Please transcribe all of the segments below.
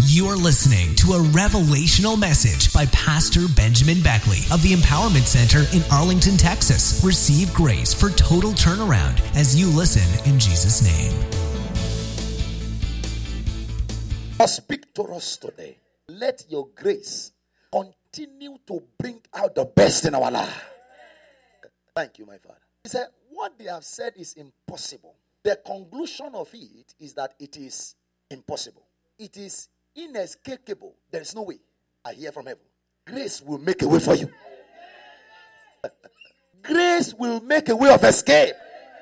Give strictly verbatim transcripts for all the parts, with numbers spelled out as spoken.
You're listening to a revelational message by Pastor Benjamin Beckley of the Empowerment Center in Arlington, Texas. Receive grace for total turnaround as you listen in Jesus' name. Speak to us today. Let your grace continue to bring out the best in our life. Thank you, my Father. He said, what they have said is impossible. The conclusion of it is that it is impossible. It is inescapable. There is no way. I hear from heaven. Grace will make a way for you. Grace will make a way of escape.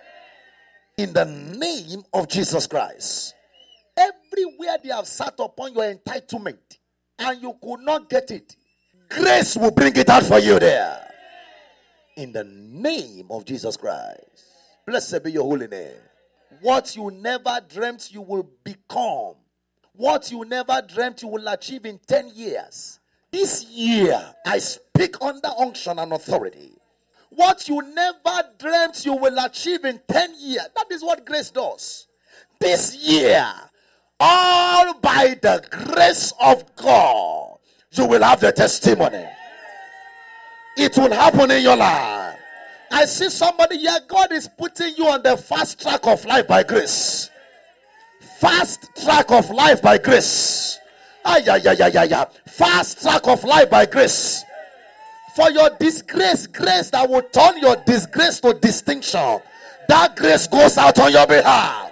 In the name of Jesus Christ. Everywhere they have sat upon your entitlement and you could not get it, grace will bring it out for you there. In the name of Jesus Christ. Blessed be your holy name. What you never dreamt you will become. What you never dreamt you will achieve in ten years. This year, I speak under unction and authority. What you never dreamt you will achieve in ten years. That is what grace does. This year, all by the grace of God, you will have the testimony. It will happen in your life. I see somebody here, God is putting you on the fast track of life by grace. Fast track of life by grace. Ay, ay, ay, ay, ay, ay. Fast track of life by grace. For your disgrace, grace that will turn your disgrace to distinction. That grace goes out on your behalf.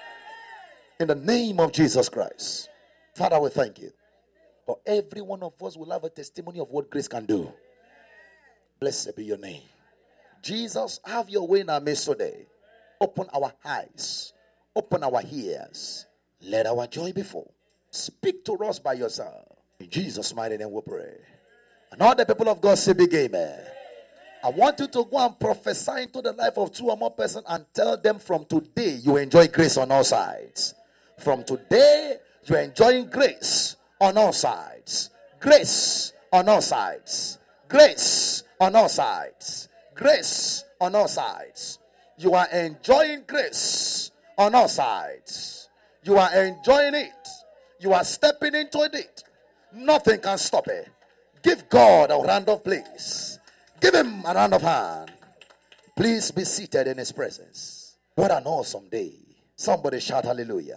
In the name of Jesus Christ. Father, we thank you. For every one of us will have a testimony of what grace can do. Blessed be your name. Jesus, have your way in our midst today. Open our eyes. Open our ears. Let our joy be full. Speak to us by yourself. In Jesus' mighty name we pray. And all the people of God say big amen. I want you to go and prophesy into the life of two or more persons and tell them from today you enjoy grace on all sides. From today you're enjoying grace on all sides. Grace on all sides. Grace on all sides. Grace on all sides. You are enjoying grace on all sides. You are enjoying it. You are stepping into it. Nothing can stop it. Give God a round of praise. Give him a round of hand. Please be seated in his presence. What an awesome day. Somebody shout hallelujah.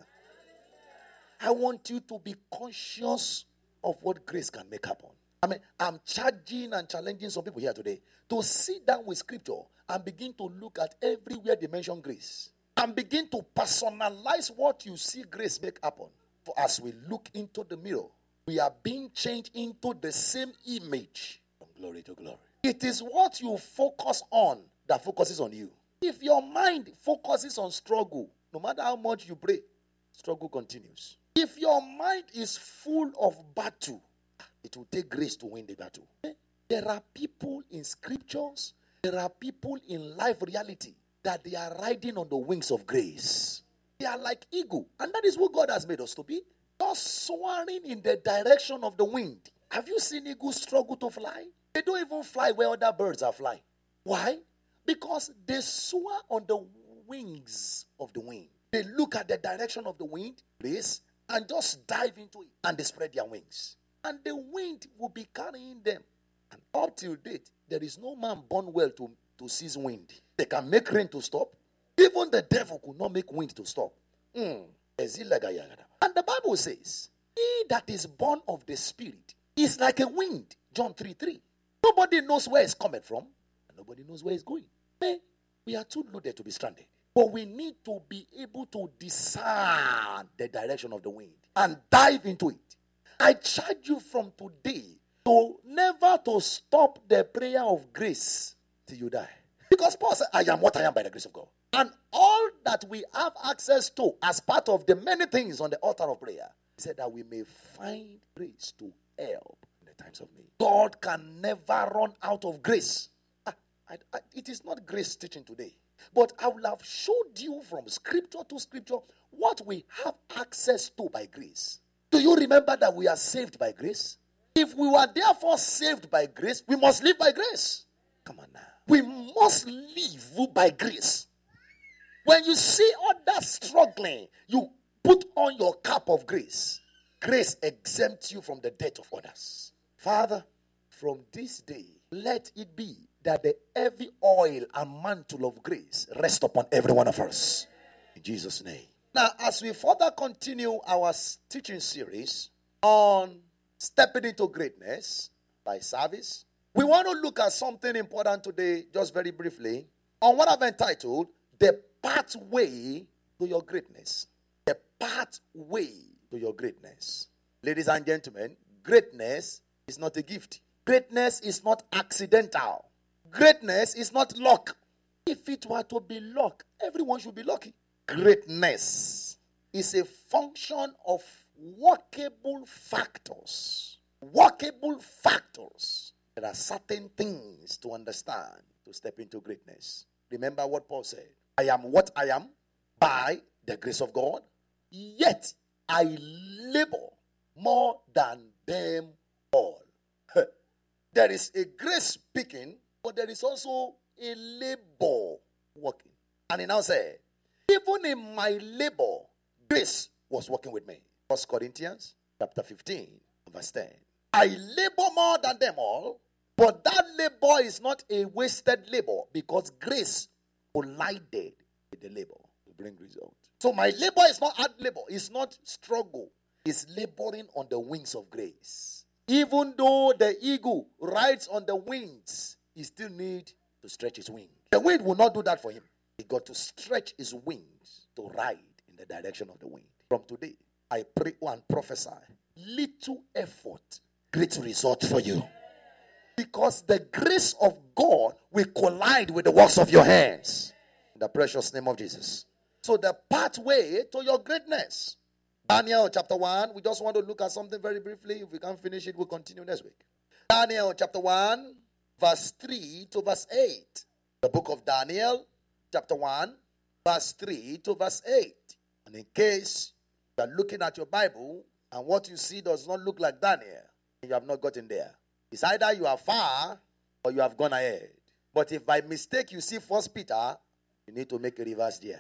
I want you to be conscious of what grace can make happen. I mean, I'm charging and challenging some people here today to sit down with scripture and begin to look at everywhere they mention grace. And begin to personalize what you see grace make happen. For as we look into the mirror, we are being changed into the same image from glory to glory. It is what you focus on that focuses on you. If your mind focuses on struggle, no matter how much you pray, struggle continues. If your mind is full of battle, it will take grace to win the battle. There are people in scriptures, there are people in life reality that they are riding on the wings of grace. They are like eagle, and that is what God has made us to be. Just soaring in the direction of the wind. Have you seen eagles struggle to fly? They don't even fly where other birds are flying. Why? Because they soar on the wings of the wind. They look at the direction of the wind, place, and just dive into it, and they spread their wings. And the wind will be carrying them. And up till date, there is no man born well to, to seize wind. They can make rain to stop. Even the devil could not make wind to stop. Mm. And the Bible says, he that is born of the Spirit is like a wind. John three three. Nobody knows where it's coming from. And nobody knows where it's going. Hey, we are too loaded to be stranded. But we need to be able to discern the direction of the wind and dive into it. I charge you from today to never to stop the prayer of grace till you die. Because Paul said, I am what I am by the grace of God. And all that we have access to as part of the many things on the altar of prayer, he said that we may find grace to help in the times of need. God can never run out of grace. I, I, I, it is not grace teaching today. But I will have showed you from scripture to scripture what we have access to by grace. Do you remember that we are saved by grace? If we were therefore saved by grace, we must live by grace. Come on now. We must live by grace. When you see others struggling, you put on your cap of grace. Grace exempts you from the debt of others. Father, from this day, let it be that the heavy oil and mantle of grace rest upon every one of us. In Jesus' name. Now, as we further continue our teaching series on stepping into greatness by service, we want to look at something important today, just very briefly, on what I've entitled, The Pathway to Your Greatness. The Pathway to Your Greatness. Ladies and gentlemen, greatness is not a gift. Greatness is not accidental. Greatness is not luck. If it were to be luck, everyone should be lucky. Greatness is a function of workable factors. Workable factors. There are certain things to understand to step into greatness. Remember what Paul said. I am what I am by the grace of God, yet I labor more than them all. There is a grace speaking, but there is also a labor working. And he now said, even in my labor, grace was working with me. First Corinthians chapter fifteen, verse ten. I labor more than them all, but that labor is not a wasted labor because grace collided with the labor to bring result. So my labor is not hard labor. It's not struggle. It's laboring on the wings of grace. Even though the eagle rides on the wings, he still needs to stretch his wings. The wind will not do that for him. He got to stretch his wings to ride in the direction of the wind. From today, I pray and prophesy. Little effort, great result for you. Because the grace of God will collide with the works of your hands. In the precious name of Jesus. So the pathway to your greatness. Daniel chapter one. We just want to look at something very briefly. If we can't finish it, we'll continue next week. Daniel chapter one, verse three to verse eight. The book of Daniel chapter one, verse three to verse eight. And in case you are looking at your Bible and what you see does not look like Daniel, you have not gotten there. It's either you are far or you have gone ahead. But if by mistake you see First Peter, you need to make a reverse there.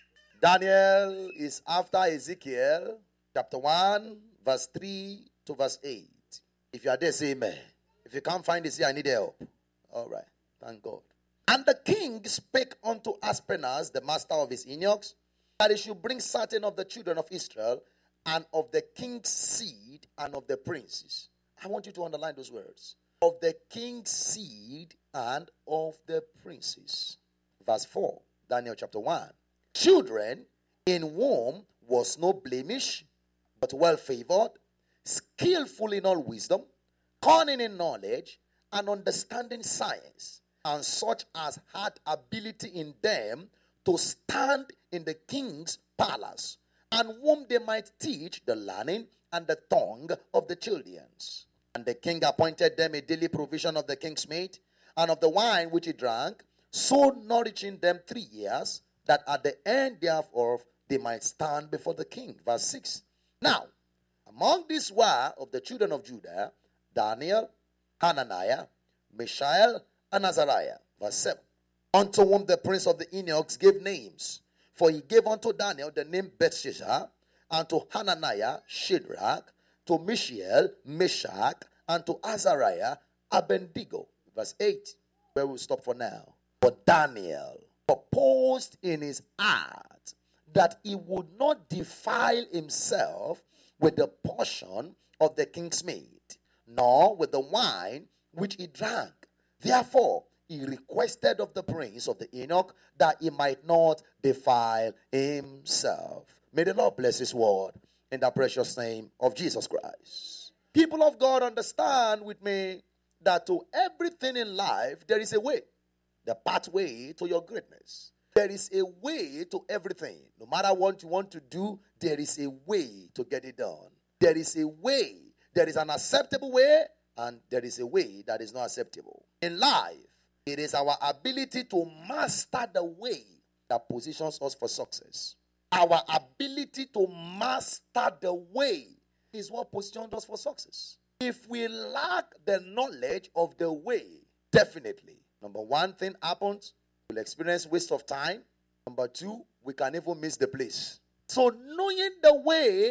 Daniel is after Ezekiel, chapter one, verse three to verse eight. If you are there, say amen. If you can't find it, say I need help. All right. Thank God. And the king spake unto Aspenaz, the master of his eunuchs, that he should bring certain of the children of Israel, and of the king's seed, and of the princes. I want you to underline those words. Of the king's seed, and of the princes. Verse four, Daniel chapter one. Children in whom was no blemish, but well favored, skillful in all wisdom, cunning in knowledge, and understanding science, and such as had ability in them to stand in the king's palace, and whom they might teach the learning and the tongue of the Chaldeans. And the king appointed them a daily provision of the king's meat, and of the wine which he drank, so nourishing them three years, that at the end thereof they might stand before the king. Verse six. Now, among these were of the children of Judah, Daniel, Hananiah, Mishael, and Azariah. Verse seven. Unto whom the prince of the eunuchs gave names. For he gave unto Daniel the name Bethshazar, and to Hananiah, Shadrach, to Mishael, Meshach, and to Azariah, Abednego. Verse eight, where we'll stop for now. But Daniel proposed in his heart that he would not defile himself with the portion of the king's meat, nor with the wine which he drank. Therefore, he requested of the prince of the eunuch that he might not defile himself. May the Lord bless his word in the precious name of Jesus Christ. People of God, understand with me that to everything in life, there is a way. The pathway to your greatness. There is a way to everything. No matter what you want to do, there is a way to get it done. There is a way. There is an acceptable way, and there is a way that is not acceptable. In life, it is our ability to master the way that positions us for success. Our ability to master the way is what positions us for success. If we lack the knowledge of the way, definitely, number one thing happens, we'll experience waste of time. Number two, we can even miss the place. So knowing the way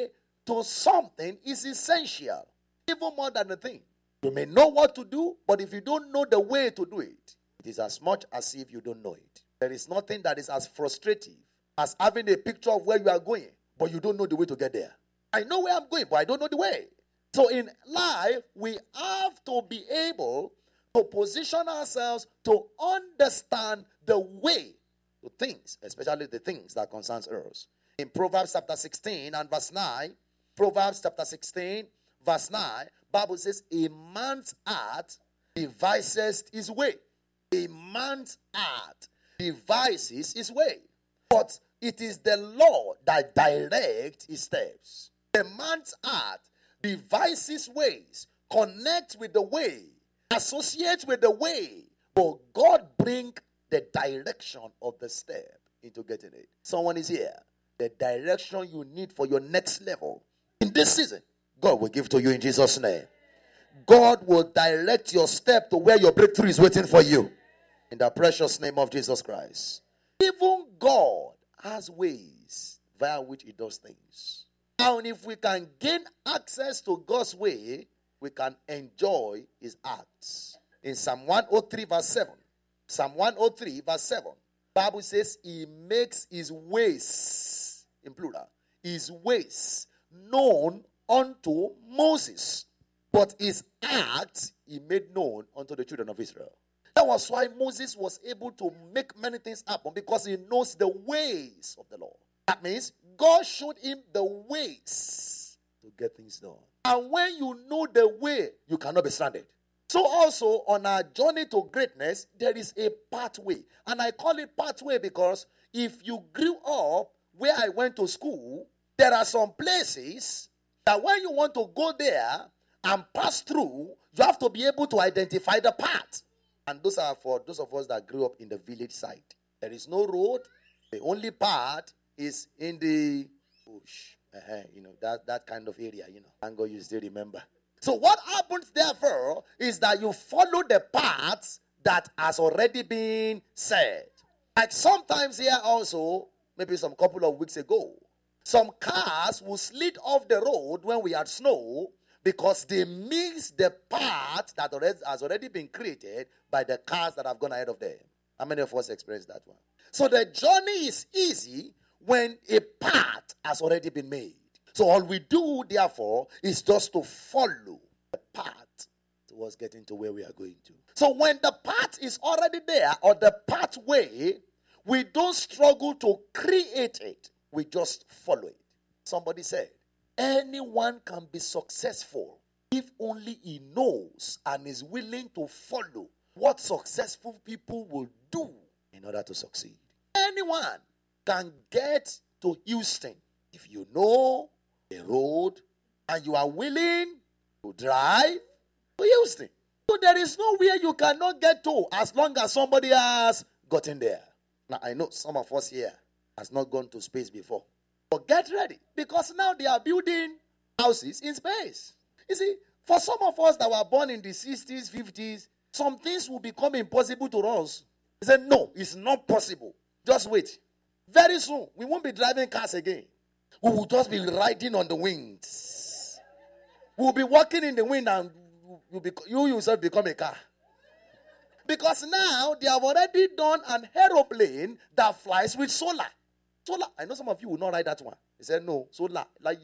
to something is essential, even more than a thing. You may know what to do, but if you don't know the way to do it, it is as much as if you don't know it. There is nothing that is as frustrating as having a picture of where you are going, but you don't know the way to get there. I know where I'm going, but I don't know the way. So in life, we have to be able to position ourselves to understand the way to things, especially the things that concerns us. In Proverbs chapter sixteen and verse nine, Proverbs chapter sixteen, verse nine, Bible says, a man's heart devises his way. A man's heart devises his way. But it is the Lord that directs his steps. A man's heart devises ways, connects with the way, associates with the way, but God brings the direction of the step into getting it. Someone is here. The direction you need for your next level in this season, God will give to you in Jesus' name. God will direct your step to where your breakthrough is waiting for you. In the precious name of Jesus Christ. Even God has ways via which he does things. And if we can gain access to God's way, we can enjoy his acts. In Psalm one oh three verse seven, Psalm one oh three verse seven, Bible says he makes his ways, in plural, his ways known unto Moses, but his acts he made known unto the children of Israel. That was why Moses was able to make many things happen, because he knows the ways of the Lord. That means God showed him the ways to get things done. And when you know the way, you cannot be stranded. So also on our journey to greatness, there is a pathway. And I call it pathway because if you grew up where I went to school, there are some places that when you want to go there and pass through, you have to be able to identify the path. And those are for those of us that grew up in the village side. There is no road. The only path is in the bush. Uh-huh, you know, that, that kind of area, you know. Thank God you still remember. So what happens therefore is that you follow the paths that has already been set. Like sometimes here also, maybe some couple of weeks ago, some cars will slid off the road when we had snow because they missed the path that already, has already been created by the cars that have gone ahead of them. How many of us experienced that one? So the journey is easy when a path has already been made. So all we do, therefore, is just to follow the path towards getting to where we are going to. So when the path is already there, or the pathway, we don't struggle to create it. We just follow it. Somebody said, anyone can be successful if only he knows and is willing to follow what successful people will do in order to succeed. Anyone can get to Houston if you know the road and you are willing to drive to Houston. So there is nowhere you cannot get to as long as somebody has gotten there. Now I know some of us here has not gone to space before. But get ready, because now they are building houses in space. You see, for some of us that were born in the sixties, fifties, some things will become impossible to us. He said, no, it's not possible. Just wait. Very soon, we won't be driving cars again. We will just be riding on the winds. We will be walking in the wind and you, be, you yourself become a car. Because now they have already done an aeroplane that flies with solar. Solar. I know some of you will not ride that one. He said, no, solar.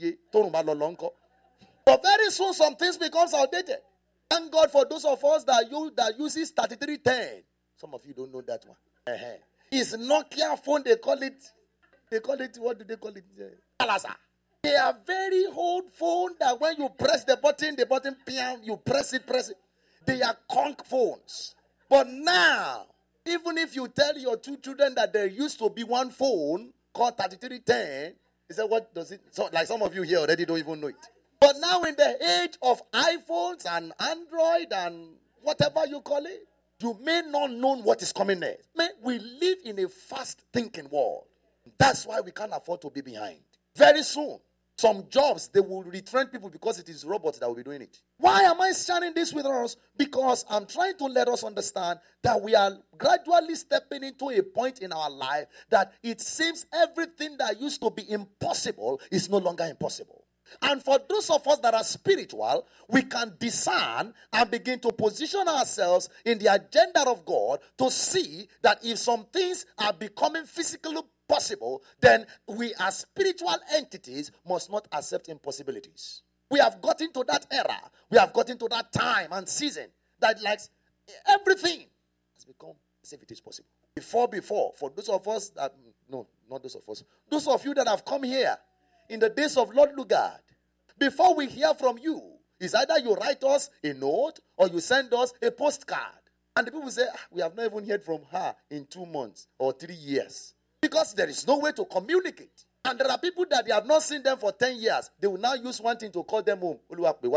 But very soon some things becomes outdated. Thank God for those of us that use that uses thirty-three ten. Some of you don't know that one. Uh-huh. It's Nokia phone, they call it. They call it, what do they call it? Palasa. They are very old phone that when you press the button, the button, you press it, press it. They are conch phones. But now, even if you tell your two children that there used to be one phone called thirty-three ten, he said, what does it? So, like some of you here already don't even know it. But now in the age of iPhones and Android and whatever you call it, you may not know what is coming next. Man, we live in a fast-thinking world. That's why we can't afford to be behind. Very soon, some jobs, they will retrain people because it is robots that will be doing it. Why am I sharing this with us? Because I'm trying to let us understand that we are gradually stepping into a point in our life that it seems everything that used to be impossible is no longer impossible. And for those of us that are spiritual, we can discern and begin to position ourselves in the agenda of God to see that if some things are becoming physically possible, then we as spiritual entities must not accept impossibilities. We have gotten to that era. We have gotten to that time and season that like everything has become as if it is possible. Before, before, for those of us that, no, not those of us, those of you that have come here in the days of Lord Lugard, before we hear from you, it's either you write us a note or you send us a postcard. And the people say, ah, we have not even heard from her in two months or three years. Because there is no way to communicate. And there are people that they have not seen them for ten years. They will now use one thing to call them home.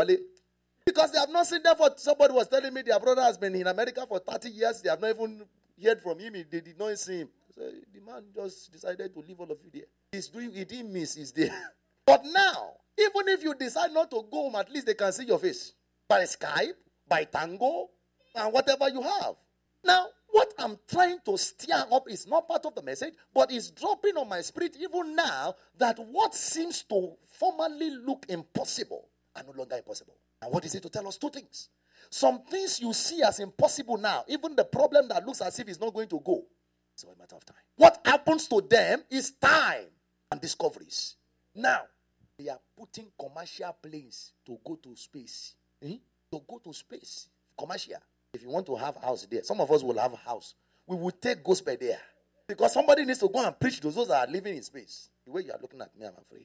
Because they have not seen them for, somebody was telling me their brother has been in America for thirty years. They have not even heard from him. They did not see him. So the man just decided to leave all of you there. He's doing, he didn't miss, he's there. But now, even if you decide not to go home, at least they can see your face. By Skype, by Tango, and whatever you have. Now, what I'm trying to stir up is not part of the message, but is dropping on my spirit even now that what seems to formerly look impossible are no longer impossible. And what is it to tell us? Two things. Some things you see as impossible now, even the problem that looks as if it's not going to go, it's a matter of time. What happens to them is time and discoveries. Now, they are putting commercial planes to go to space. Eh? To go to space. Commercial. If you want to have a house there, some of us will have a house. We will take gospel there. Because somebody needs to go and preach to those that are living in space. The way you are looking at me, I'm afraid.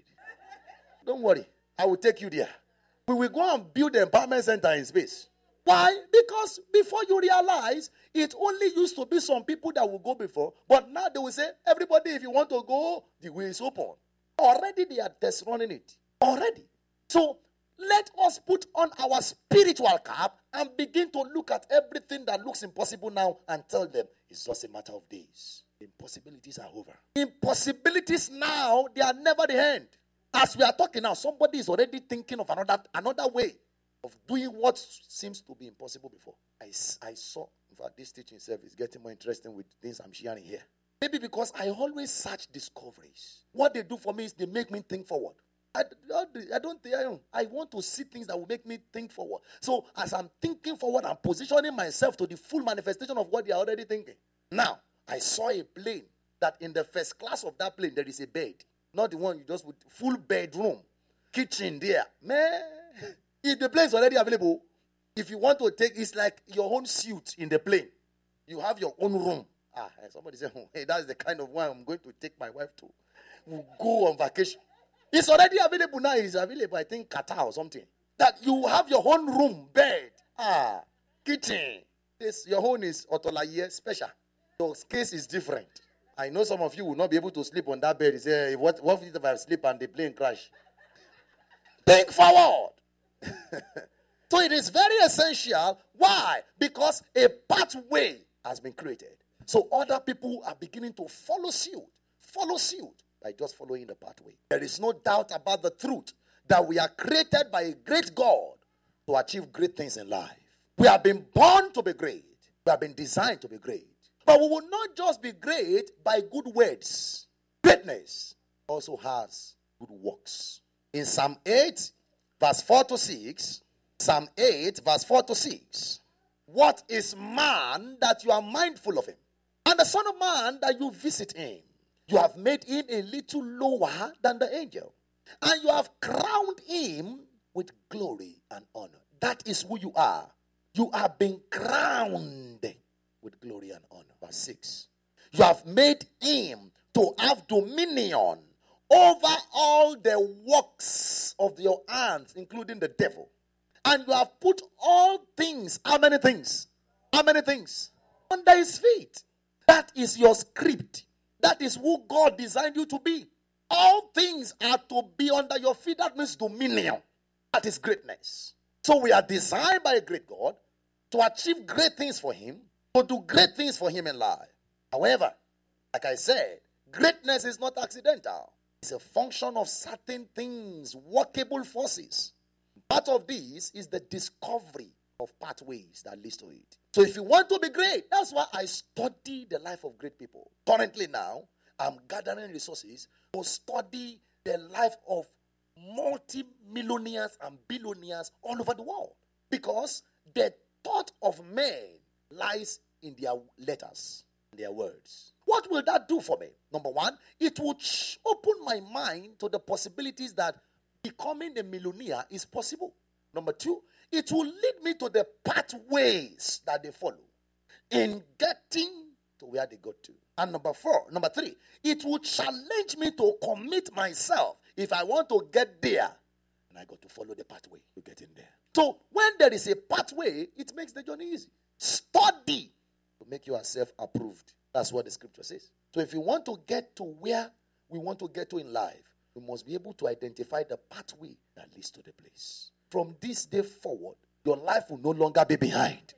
Don't worry. I will take you there. We will go and build the empowerment center in space. Why? Because before you realize, it only used to be some people that will go before. But now they will say, everybody, if you want to go, the way is open. Already they are test running it. Already. So let us put on our spiritual cap and begin to look at everything that looks impossible now and tell them it's just a matter of days. Impossibilities are over. Impossibilities now, they are never the end. As we are talking now, somebody is already thinking of another, another way of doing what seems to be impossible before. I, I saw, in fact, this teaching service is getting more interesting with things I'm sharing here. Maybe because I always search discoveries. What they do for me is they make me think forward. I, I don't think, I want to see things that will make me think forward. So as I'm thinking forward, I'm positioning myself to the full manifestation of what they are already thinking. Now, I saw a plane that in the first class of that plane, there is a bed. Not the one you just with full bedroom, kitchen there. Man, if the plane is already available, if you want to take, it's like your own suite in the plane. You have your own room. Ah, somebody said, oh, hey, that's the kind of one I'm going to take my wife to. We'll go on vacation. It's already available now. It's available, I think, Qatar or something. That you have your own room, bed, ah, kitchen. This, your own is Otolaye special. Your case is different. I know some of you will not be able to sleep on that bed. You say, what, what if I sleep and the plane crash? Think forward. So it is very essential. Why? Because a pathway has been created. So other people are beginning to follow suit. Follow suit by just following the pathway. There is no doubt about the truth that we are created by a great God to achieve great things in life. We have been born to be great. We have been designed to be great. But we will not just be great by good words. Greatness also has good works. In Psalm eight, verse four to six, Psalm eight, verse four to six, what is man that you are mindful of him? And the Son of Man that you visit him. You have made him a little lower than the angel. And you have crowned him with glory and honor. That is who you are. You have been crowned with glory and honor. Verse six. You have made him to have dominion over all the works of your hands, including the devil. And you have put all things, how many things? How many things? Under his feet. That is your script. That is who God designed you to be. All things are to be under your feet. That means dominion. That is greatness. So we are designed by a great God to achieve great things for him, to do great things for him in life. However, like I said, greatness is not accidental. It's a function of certain things, workable forces. Part of this is the discovery of pathways that leads to it. So if you want to be great, that's why I study the life of great people. Currently now, I'm gathering resources to study the life of multi-millionaires and billionaires all over the world. Because the thought of men lies in their letters, their words. What will that do for me? Number one, it will open my mind to the possibilities that becoming a millionaire is possible. Number two, it will lead me to the pathways that they follow in getting to where they got to. And number four, number three, it will challenge me to commit myself if I want to get there. And I got to follow the pathway to get in there. So when there is a pathway, it makes the journey easy. Study to make yourself approved. That's what the scripture says. So if you want to get to where we want to get to in life, we must be able to identify the pathway that leads to the place. From this day forward, your life will no longer be behind.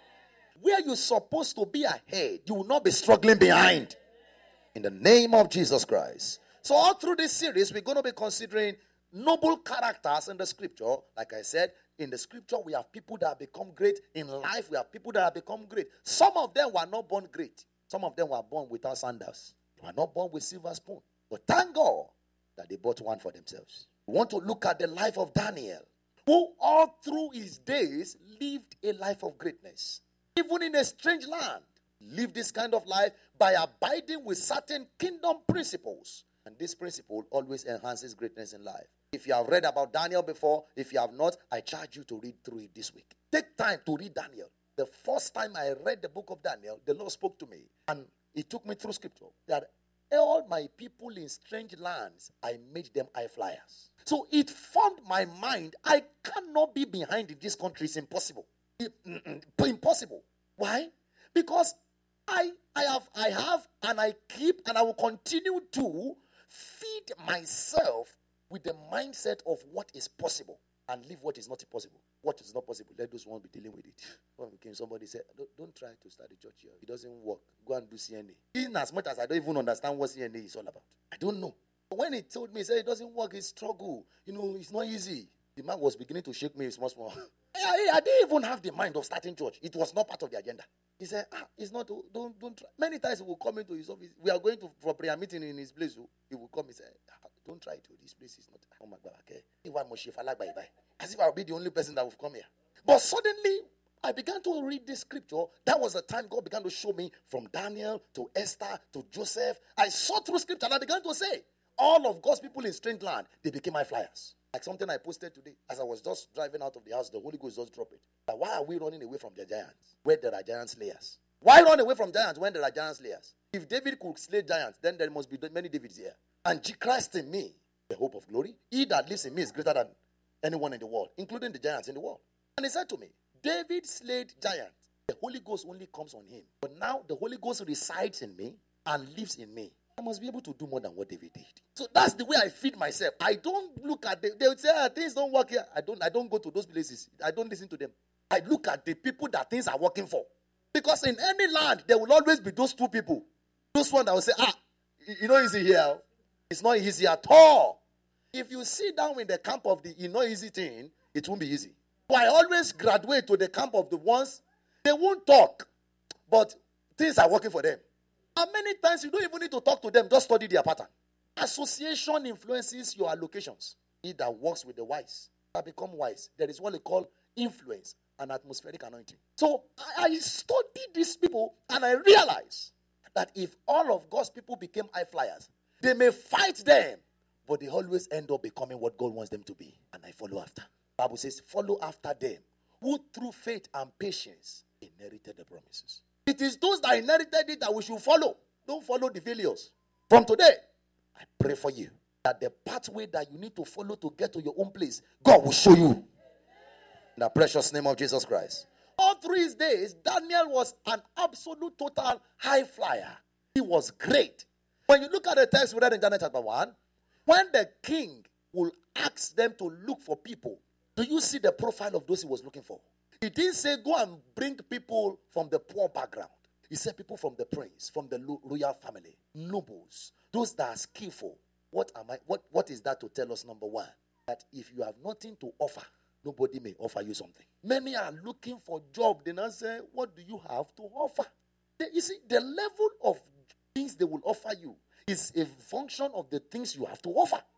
Where you're supposed to be ahead, you will not be struggling behind. In the name of Jesus Christ. So all through this series, we're going to be considering noble characters in the scripture. Like I said, in the scripture, we have people that have become great. In life, we have people that have become great. Some of them were not born great. Some of them were born without sandals. They were not born with silver spoon. But thank God that they bought one for themselves. We want to look at the life of Daniel, who all through his days lived a life of greatness. Even in a strange land, lived this kind of life by abiding with certain kingdom principles. And this principle always enhances greatness in life. If you have read about Daniel before, if you have not, I charge you to read through it this week. Take time to read Daniel. The first time I read the book of Daniel, the Lord spoke to me. And he took me through scripture. That all my people in strange lands, I made them high flyers. So it formed my mind. I cannot be behind in this country. It's impossible. It, impossible. Why? Because I, I have, I have, and I keep, and I will continue to feed myself with the mindset of what is possible and leave what is not possible. What is not possible, let those who want to be dealing with it. When we came, somebody said, don't, don't try to start a church here. It doesn't work. Go and do C N A. Even as much as I don't even understand what C N A is all about. I don't know. But when he told me, he said, it doesn't work, it's struggle. You know, it's not easy. The man was beginning to shake me small, small. I, I didn't even have the mind of starting church. It was not part of the agenda. He said, ah, it's not, don't, don't try. Many times he will come into his office. We are going to for prayer meeting in his place. He will come and say, ah, don't try to. This place is not. Oh my God, okay. As if I will be the only person that will come here. But suddenly, I began to read this scripture. That was the time God began to show me from Daniel to Esther to Joseph. I saw through scripture and I began to say, all of God's people in strange land, they became my flyers. Like something I posted today. As I was just driving out of the house, the Holy Ghost just dropped it. But why are we running away from the giants where there are giant slayers? Why run away from giants when there are giant slayers? If David could slay giants, then there must be many Davids here. And Christ in me, the hope of glory, he that lives in me is greater than anyone in the world, including the giants in the world. And he said to me, David slayed giants. The Holy Ghost only comes on him. But now the Holy Ghost resides in me and lives in me. I must be able to do more than what David did. So that's the way I feed myself. I don't look at the, they would say, ah, things don't work here. I don't, I don't go to those places. I don't listen to them. I look at the people that things are working for. Because in any land, there will always be those two people. Those one that will say, ah, you know easy here. It's not easy at all. If you sit down in the camp of the you know easy thing, it won't be easy. So I always graduate to the camp of the ones, they won't talk, but things are working for them. And many times you don't even need to talk to them, just study their pattern. Association influences your allocations. He that works with the wise that become wise. There is what they call influence and atmospheric anointing. So I, I studied these people and I realized that if all of God's people became high flyers, they may fight them, but they always end up becoming what God wants them to be. And I follow after. The Bible says, follow after them, who through faith and patience inherited the promises. It is those that inherited it that we should follow. Don't follow the failures. From today, I pray for you that the pathway that you need to follow to get to your own place, God will show you. In the precious name of Jesus Christ. All through his days, Daniel was an absolute total high flyer. He was great. When you look at the text we read in Daniel chapter one, when the king will ask them to look for people, do you see the profile of those he was looking for? He didn't say go and bring people from the poor background. He said people from the prince, from the royal family, nobles, those that are skillful. What am I? What, what is that to tell us? Number one, that if you have nothing to offer, nobody may offer you something. Many are looking for job. They now say, what do you have to offer? They, you see, the level of things they will offer you is a function of the things you have to offer.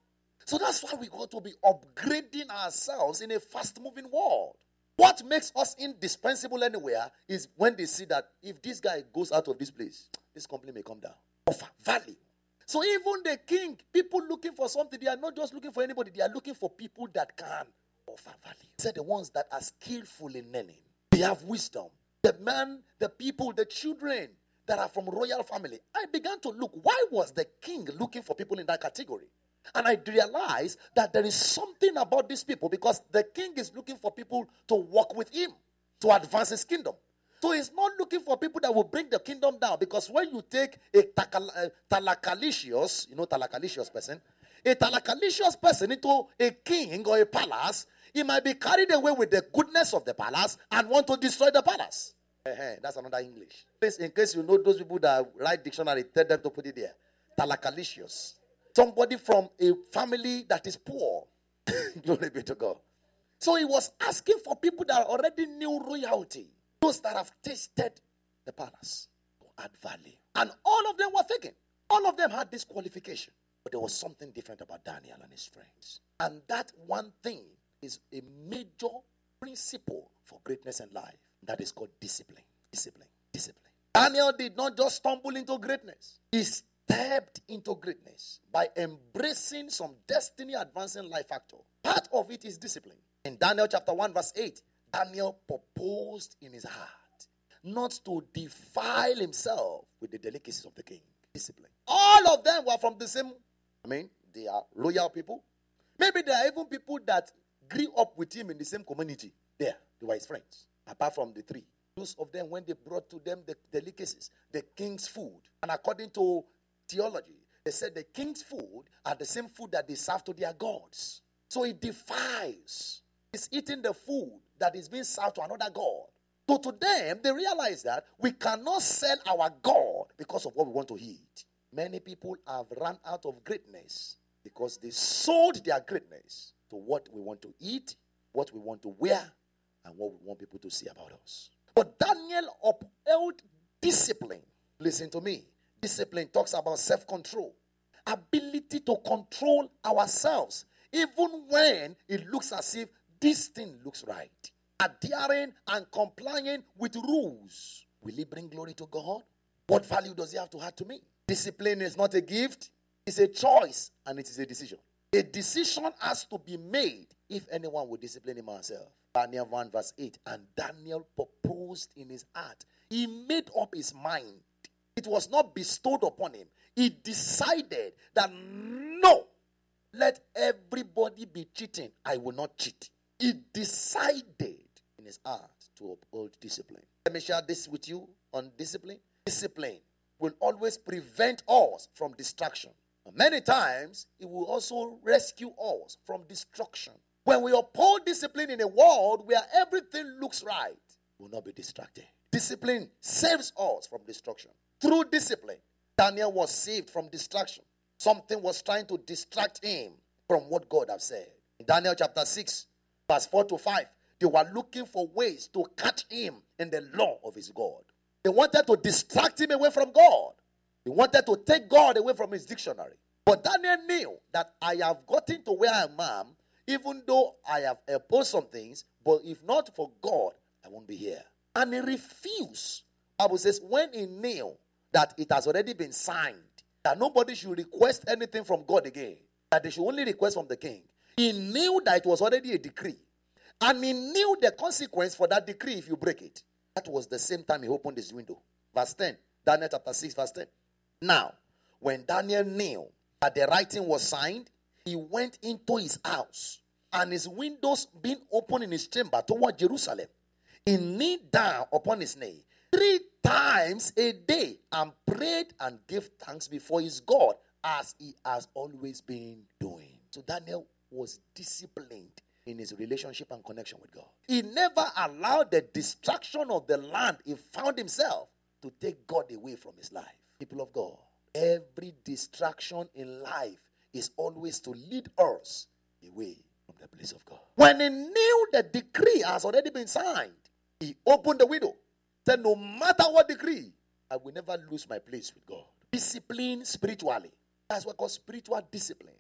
So that's why we got to be upgrading ourselves in a fast-moving world. What makes us indispensable anywhere is when they see that if this guy goes out of this place, this company may come down. Offer, value. So even the king, people looking for something, they are not just looking for anybody, they are looking for people that can offer value. He said the ones that are skillful in learning, they have wisdom. The man, the people, the children that are from royal family. I began to look, why was the king looking for people in that category? And I realized that there is something about these people because the king is looking for people to work with him, to advance his kingdom. So he's not looking for people that will bring the kingdom down, because when you take a talakalicious, you know talakalicious person, a talakalicious person into a king or a palace, he might be carried away with the goodness of the palace and want to destroy the palace. Uh-huh, that's another English. In case you know those people that write dictionary, tell them to put it there. Talakalicious. Somebody from a family that is poor. Glory be to God. So he was asking for people that already knew royalty. Those that have tasted the palace to add value. And all of them were taken. All of them had this qualification. But there was something different about Daniel and his friends. And that one thing is a major principle for greatness in life. That is called discipline. Discipline. Discipline. Daniel did not just stumble into greatness. He stepped into greatness by embracing some destiny advancing life factor. Part of it is discipline. In Daniel chapter one verse eight, Daniel proposed in his heart not to defile himself with the delicacies of the king. Discipline. All of them were from the same, I mean, they are loyal people. Maybe there are even people that grew up with him in the same community. There, they were his friends. Apart from the three. Those of them, when they brought to them the delicacies, the king's food. And according to theology, they said the king's food are the same food that they serve to their gods. So it defies. It's eating the food that is being served to another god. So to them, they realize that we cannot sell our God because of what we want to eat. Many people have run out of greatness because they sold their greatness to what we want to eat, what we want to wear, and what we want people to see about us. But Daniel upheld discipline. Listen to me. Discipline talks about self-control. Ability to control ourselves, even when it looks as if this thing looks right. Adhering and complying with rules. Will it bring glory to God? What value does it have to add to me? Discipline is not a gift. It's a choice and it is a decision. A decision has to be made if anyone will discipline him or herself. Daniel one verse eight. And Daniel proposed in his heart. He made up his mind. It was not bestowed upon him. He decided that no, let everybody be cheating. I will not cheat. He decided in his heart to uphold discipline. Let me share this with you on discipline. Discipline will always prevent us from distraction. Many times, it will also rescue us from destruction. When we uphold discipline in a world where everything looks right, we will not be distracted. Discipline saves us from destruction. Through discipline, Daniel was saved from distraction. Something was trying to distract him from what God has said. In Daniel chapter six, verse four to five, they were looking for ways to catch him in the law of his God. They wanted to distract him away from God. They wanted to take God away from his dictionary. But Daniel knew that I have gotten to where I am, even though I have opposed some things, but if not for God, I won't be here. And he refused. The Bible says when he knew that it has already been signed, that nobody should request anything from God again, that they should only request from the king. He knew that it was already a decree. And he knew the consequence for that decree if you break it. That was the same time he opened his window. Verse ten. Daniel chapter six, verse ten. Now, when Daniel knew that the writing was signed, he went into his house, and his windows being open in his chamber toward Jerusalem. He kneeled down upon his knee three times a day and prayed and gave thanks before his God as he has always been doing. So Daniel was disciplined in his relationship and connection with God. He never allowed the distraction of the land he found himself to take God away from his life. People of God, every distraction in life is always to lead us away from the place of God. When he knew the decree has already been signed, he opened the window. Said, no matter what decree, I will never lose my place with God. Discipline spiritually. That's what called spiritual discipline.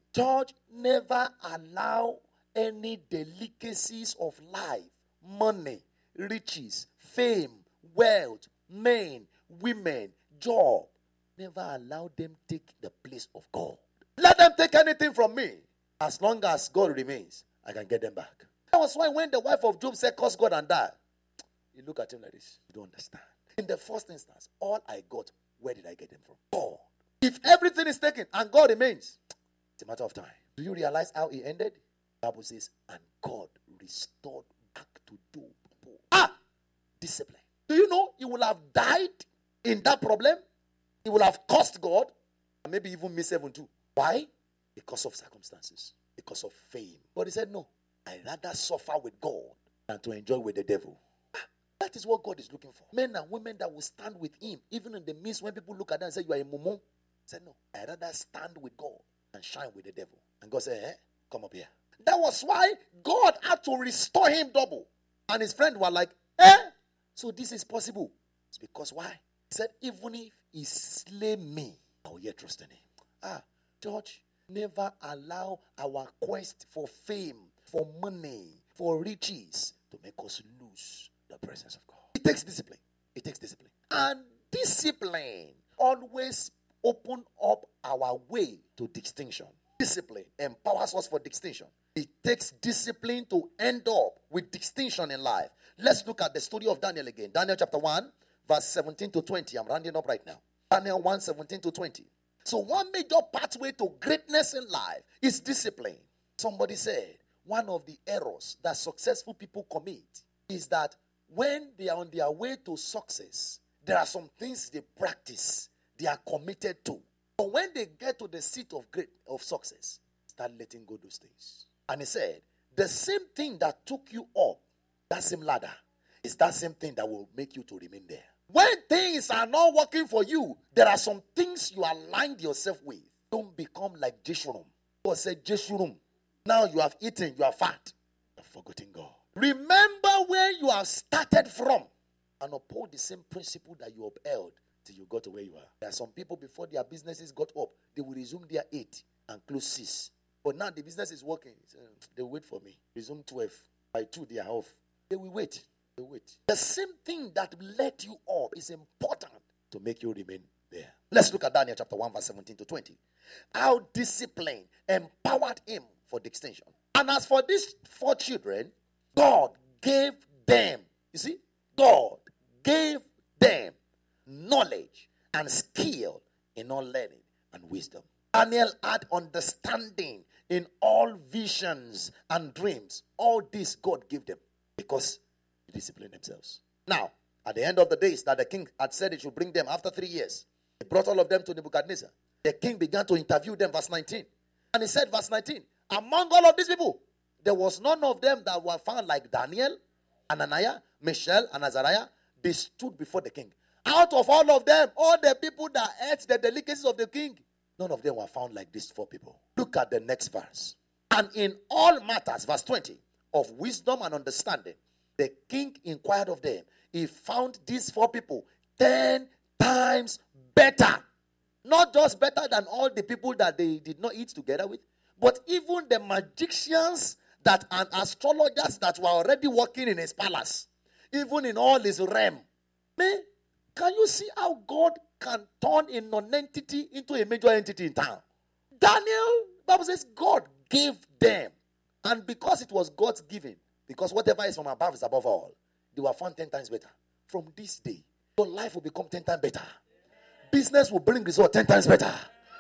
Church, never allow any delicacies of life, money, riches, fame, wealth, men, women, job. Never allow them take the place of God. Let them take anything from me. As long as God remains, I can get them back. That was why when the wife of Job said, curse God and die, you look at him like this. You don't understand. In the first instance, all I got, where did I get them from? God. If everything is taken and God remains, it's a matter of time. Do you realize how he ended? The Bible says, and God restored back to Job. Ah! Discipline. Do you know he will have died in that problem? He will have cursed God and maybe even miss heaven too. Why? Because of circumstances. Because of fame. But he said, no, I'd rather suffer with God than to enjoy with the devil. Ah, that is what God is looking for. Men and women that will stand with him, even in the midst when people look at them and say, you are a mumu. He said, no, I'd rather stand with God and shine with the devil. And God said, eh, come up here. That was why God had to restore him double. And his friend were like, eh? So this is possible. It's because why? He said, even if he slay me, I will yet trust in him. Ah, church, never allow our quest for fame, for money, for riches to make us lose the presence of God. It takes discipline. It takes discipline. And discipline always open up our way to distinction. Discipline empowers us for distinction. It takes discipline to end up with distinction in life. Let's look at the story of Daniel again. Daniel chapter one, verse seventeen to twenty. I'm rounding up right now. Daniel one, seventeen to twenty. So one major pathway to greatness in life is discipline. Somebody said one of the errors that successful people commit is that when they are on their way to success, there are some things they practice, they are committed to. But when they get to the seat of great of success, start letting go those things. And he said, the same thing that took you up, that same ladder, is that same thing that will make you to remain there. When things are not working for you, there are some things you aligned yourself with. Don't become like Jeshurun. God said, Jeshurun, now you have eaten, you are fat. You have forgotten God. Remember where you have started from and uphold the same principle that you upheld till you got to where you are. There are some people before their businesses got up, they will resume their eight and close six. But now the business is working. They will wait for me. Resume twelve. By two, they are off. They will wait. They will wait. The same thing that let you up is important to make you remain there. Let's look at Daniel chapter one, verse seventeen to twenty. How discipline empowered him for distinction. And as for these four children, God gave them, you see, God gave them knowledge and skill in all learning and wisdom. Daniel had understanding in all visions and dreams. All this God gave them because they disciplined themselves. Now, at the end of the days that the king had said he should bring them after three years, he brought all of them to Nebuchadnezzar. The king began to interview them, verse nineteen. And he said, verse nineteen, among all of these people, there was none of them that were found like Daniel, Ananiah, Mishael, and Azariah. They stood before the king. Out of all of them, all the people that ate the delicacies of the king, none of them were found like these four people. Look at the next verse. And in all matters, verse twenty, of wisdom and understanding, the king inquired of them. He found these four people ten times better. Not just better than all the people that they did not eat together with, but even the magicians that and astrologers that were already working in his palace, even in all his realm. Man, can you see how God can turn a non-entity into a major entity in town? Daniel, the Bible says God gave them. And because it was God's giving, because whatever is from above is above all, they were found ten times better. From this day, your life will become ten times better. Business will bring results ten times better.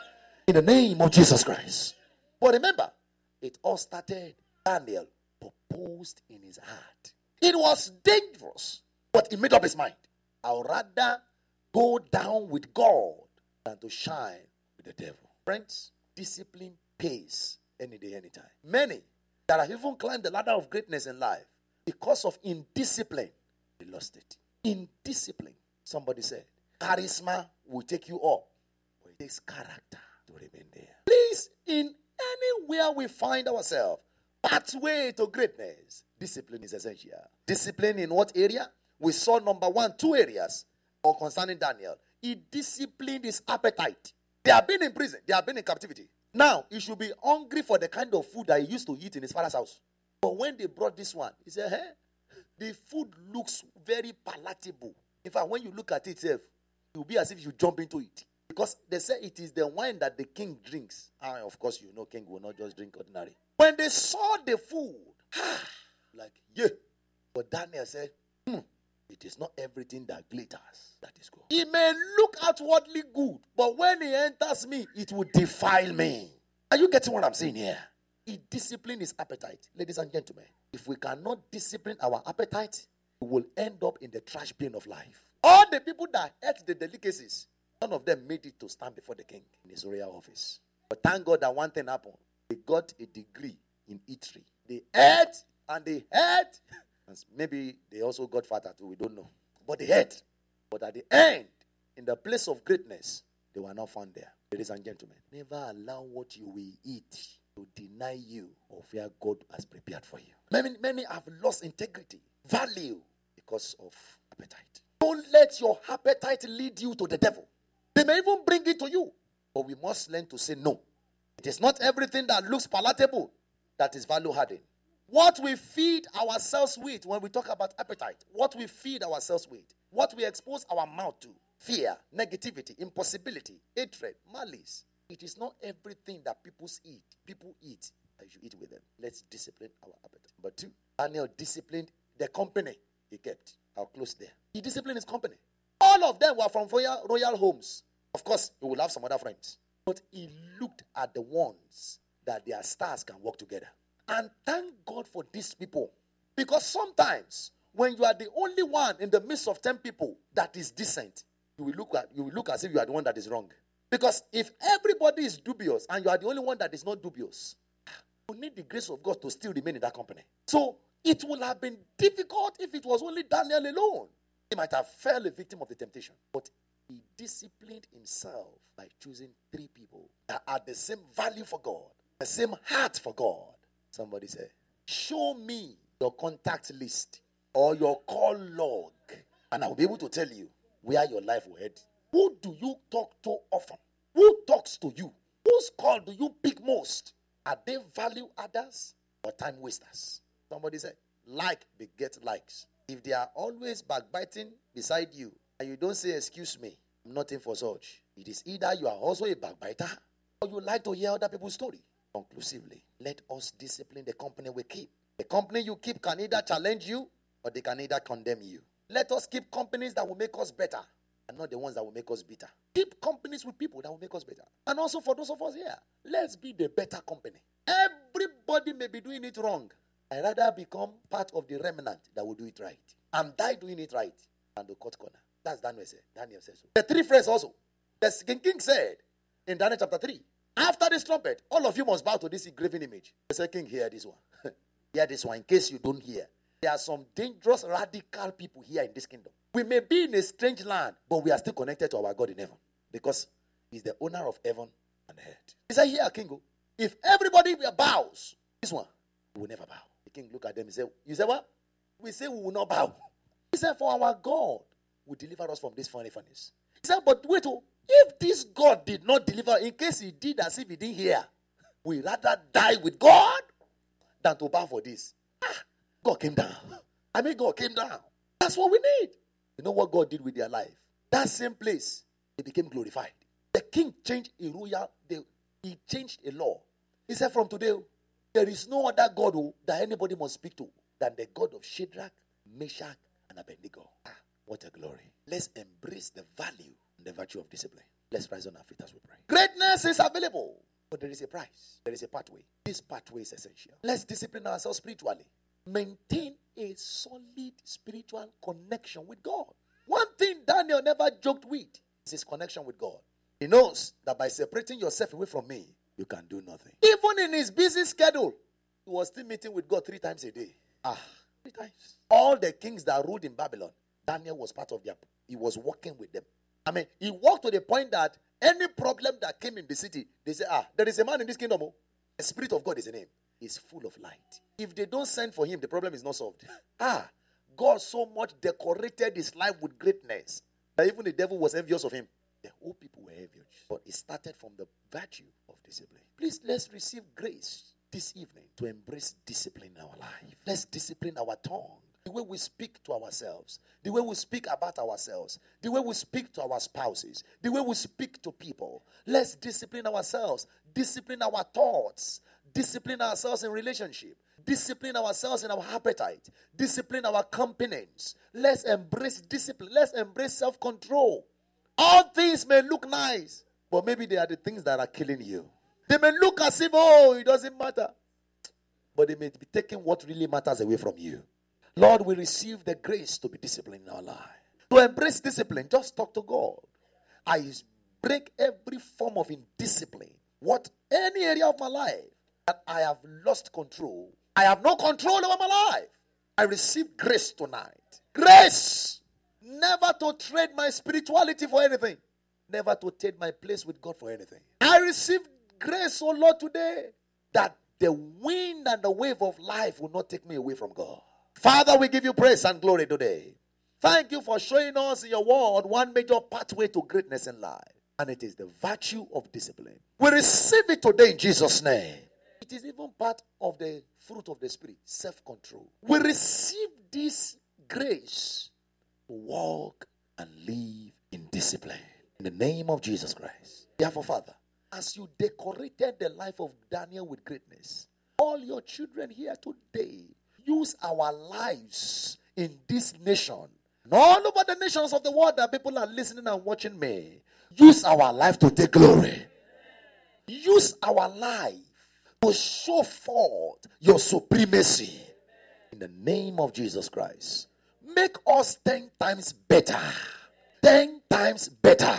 In the name of Jesus Christ. But remember, it all started, Daniel proposed in his heart. It was dangerous, but he made up his mind. I would rather go down with God than to shine with the devil. Friends, discipline pays any day, anytime. Many that have even climbed the ladder of greatness in life, because of indiscipline, they lost it. Indiscipline. Somebody said, charisma will take you up, but it takes character to remain there. Please, in anywhere we find ourselves, pathway to greatness, discipline is essential. Discipline in what area? We saw number one, two areas or concerning Daniel. He disciplined his appetite. They have been in prison. They have been in captivity. Now, he should be hungry for the kind of food that he used to eat in his father's house. But when they brought this one, he said, hey, the food looks very palatable. In fact, when you look at it itself, it will be as if you jump into it. Because they say it is the wine that the king drinks. And of course, you know, king will not just drink ordinary. When they saw the food, like, yeah. But Daniel said, hmm, it is not everything that glitters that is good. It may look outwardly good, but when it enters me, it will defile me. Are you getting what I'm saying here? It disciplines his appetite. Ladies and gentlemen, if we cannot discipline our appetite, we will end up in the trash bin of life. All the people that ate the delicacies, none of them made it to stand before the king in his royal office. But thank God that one thing happened. They got a degree in eatery. They ate and they ate. And maybe they also got fatter too, we don't know. But they ate. But at the end, in the place of greatness, they were not found there. Ladies and gentlemen, never allow what you will eat to deny you of where God has prepared for you. Many, many have lost integrity, value, because of appetite. Don't let your appetite lead you to the devil. They may even bring it to you. But we must learn to say no. It is not everything that looks palatable that is value-adding. What we feed ourselves with when we talk about appetite, what we feed ourselves with, what we expose our mouth to, fear, negativity, impossibility, hatred, malice. It is not everything that people eat. People eat, that you should eat with them. Let's discipline our appetite. But two, Daniel disciplined the company he kept. I'll close there. He disciplined his company. All of them were from royal, royal homes. Of course, he will have some other friends. But he looked at the ones that their stars can work together. And thank God for these people. Because sometimes, when you are the only one in the midst of ten people that is decent, you will look at you will look as if you are the one that is wrong. Because if everybody is dubious and you are the only one that is not dubious, you need the grace of God to still remain in that company. So it would have been difficult if it was only Daniel alone. He might have fell a victim of the temptation. But he disciplined himself by choosing three people that had the same value for God, the same heart for God. Somebody say, show me your contact list or your call log, and I will be able to tell you where your life will head. Who do you talk to often? Who talks to you? Whose call do you pick most? Are they value adders or time wasters? Somebody said, like beget likes. If they are always backbiting beside you and you don't say, excuse me, I'm nothing for such, it is either you are also a backbiter or you like to hear other people's story. Conclusively, let us discipline the company we keep. The company you keep can either challenge you or they can either condemn you. Let us keep companies that will make us better and not the ones that will make us bitter. Keep companies with people that will make us better. And also for those of us here, let's be the better company. Everybody may be doing it wrong. I'd rather become part of the remnant that will do it right and die doing it right than the cut corner. That's Daniel said. Daniel says so. The three friends also. The king, king said in Daniel chapter three, after this trumpet, all of you must bow to this graven image. The second king, hear this one. Hear this one in case you don't hear. There are some dangerous, radical people here in this kingdom. We may be in a strange land, but we are still connected to our God in heaven because he's the owner of heaven and earth. He said, here, king, if everybody bows, this one, we will never bow. The king looked at them and said, you say what? We say we will not bow. He said, for our God will deliver us from this funny furnace. He said, but wait, oh, if this God did not deliver, in case he did as if he didn't hear, we rather die with God than to bow for this. Ah, God came down. I mean, God came down. That's what we need. You know what God did with their life? That same place, they became glorified. The king changed a royal, they, he changed a law. He said, from today, there is no other God who, that anybody must speak to than the God of Shadrach, Meshach, and Abednego. Ah, what a glory. Let's embrace the value and the virtue of discipline. Let's rise on our feet as we pray. Greatness is available, but there is a price. There is a pathway. This pathway is essential. Let's discipline ourselves spiritually. Maintain a solid spiritual connection with God. One thing Daniel never joked with is his connection with God. He knows that by separating yourself away from me, you can do nothing. Even in his busy schedule, he was still meeting with God three times a day. Ah, three times. All the kings that ruled in Babylon, Daniel was part of their, he was working with them. I mean, he worked to the point that any problem that came in the city, they say, ah, there is a man in this kingdom. Oh, the Spirit of God is in him. He's full of light. If they don't send for him, the problem is not solved. ah, God so much decorated his life with greatness that even the devil was envious of him. The whole people were heavy. But it started from the virtue of discipline. Please, let's receive grace this evening to embrace discipline in our life. Let's discipline our tongue. The way we speak to ourselves, the way we speak about ourselves, the way we speak to our spouses, the way we speak to people. Let's discipline ourselves, discipline our thoughts, discipline ourselves in relationship, discipline ourselves in our appetite, discipline our companions. Let's embrace discipline. Let's embrace self-control. All things may look nice, but maybe they are the things that are killing you. They may look as if, oh, it doesn't matter. But they may be taking what really matters away from you. Lord, we receive the grace to be disciplined in our life. To embrace discipline, just talk to God. I break every form of indiscipline. What, any area of my life that I have lost control. I have no control over my life. I receive grace tonight. Grace! Never to trade my spirituality for anything. Never to trade my place with God for anything. I receive grace, oh Lord, today, that the wind and the wave of life will not take me away from God. Father, we give you praise and glory today. Thank you for showing us in your word one major pathway to greatness in life. And it is the virtue of discipline. We receive it today in Jesus' name. It is even part of the fruit of the Spirit, self-control. We receive this grace to walk and live in discipline. In the name of Jesus Christ. Therefore, Father, as you decorated the life of Daniel with greatness, all your children here today, use our lives in this nation and all over the nations of the world that people are listening and watching me. Use our life to take glory. Use our life to show forth your supremacy. In the name of Jesus Christ. Make us ten times better. Ten times better.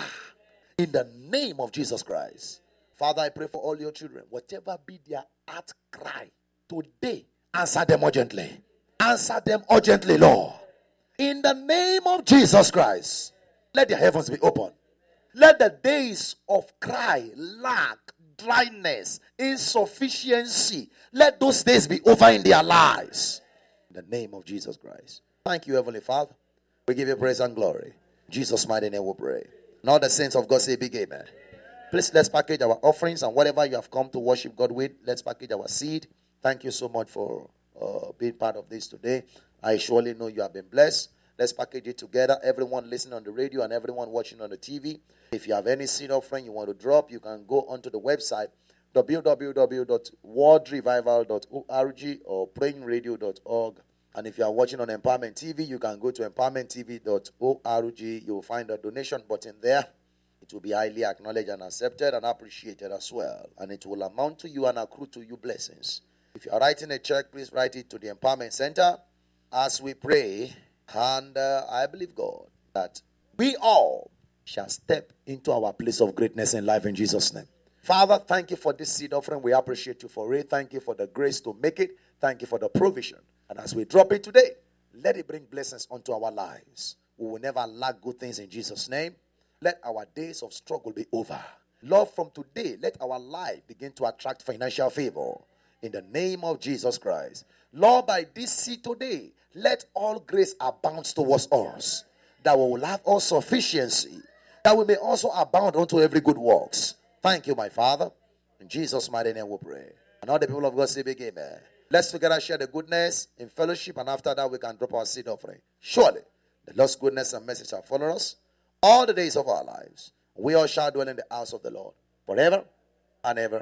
In the name of Jesus Christ. Father, I pray for all your children. Whatever be their heart cry today, answer them urgently. Answer them urgently, Lord. In the name of Jesus Christ, let the heavens be open. Let the days of cry, lack, dryness, insufficiency, let those days be over in their lives. In the name of Jesus Christ. Thank you, Heavenly Father. We give you praise and glory. In Jesus' mighty name we pray. And all the saints of God say big amen. Please, let's package our offerings and whatever you have come to worship God with, let's package our seed. Thank you so much for uh, being part of this today. I surely know you have been blessed. Let's package it together. Everyone listening on the radio and everyone watching on the T V. If you have any seed offering you want to drop, you can go onto the website w w w dot world revival dot org or praying radio dot org. And if you are watching on Empowerment T V, you can go to empowerment t v dot org. You will find a donation button there. It will be highly acknowledged and accepted and appreciated as well. And it will amount to you and accrue to you blessings. If you are writing a check, please write it to the Empowerment Center as we pray. And uh, I believe, God, that we all shall step into our place of greatness in life in Jesus' name. Father, thank you for this seed offering. We appreciate you for it. Thank you for the grace to make it. Thank you for the provision. And as we drop it today, let it bring blessings onto our lives. We will never lack good things in Jesus' name. Let our days of struggle be over. Lord, from today, let our life begin to attract financial favor. In the name of Jesus Christ. Lord, by this seed today, let all grace abound towards us. That we will have all sufficiency. That we may also abound unto every good works. Thank you, my Father. In Jesus' mighty name we pray. And all the people of God say big amen. Let's together share the goodness in fellowship. And after that, we can drop our seed offering. Surely, the Lord's goodness and mercy shall follow us all the days of our lives. We all shall dwell in the house of the Lord forever and ever.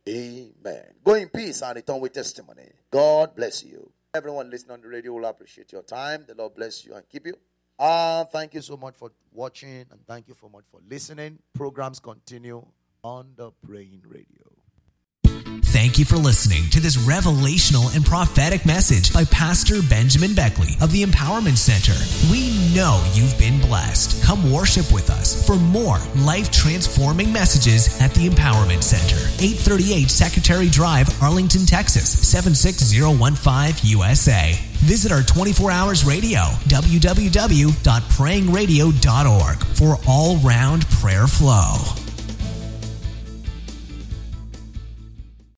Amen. Go in peace and return with testimony. God bless you. Everyone listening on the radio will appreciate your time. The Lord bless you and keep you. Uh, thank you so much for watching and thank you so much for listening. Programs continue on the Praying Radio. Thank you for listening to this revelational and prophetic message by Pastor Benjamin Beckley of the Empowerment Center. We know you've been blessed. Come worship with us for more life-transforming messages at the Empowerment Center, eight thirty-eight Secretary Drive, Arlington, Texas, seven six zero one five U S A. Visit our twenty-four hours radio, w w w dot praying radio dot org, for all-round prayer flow.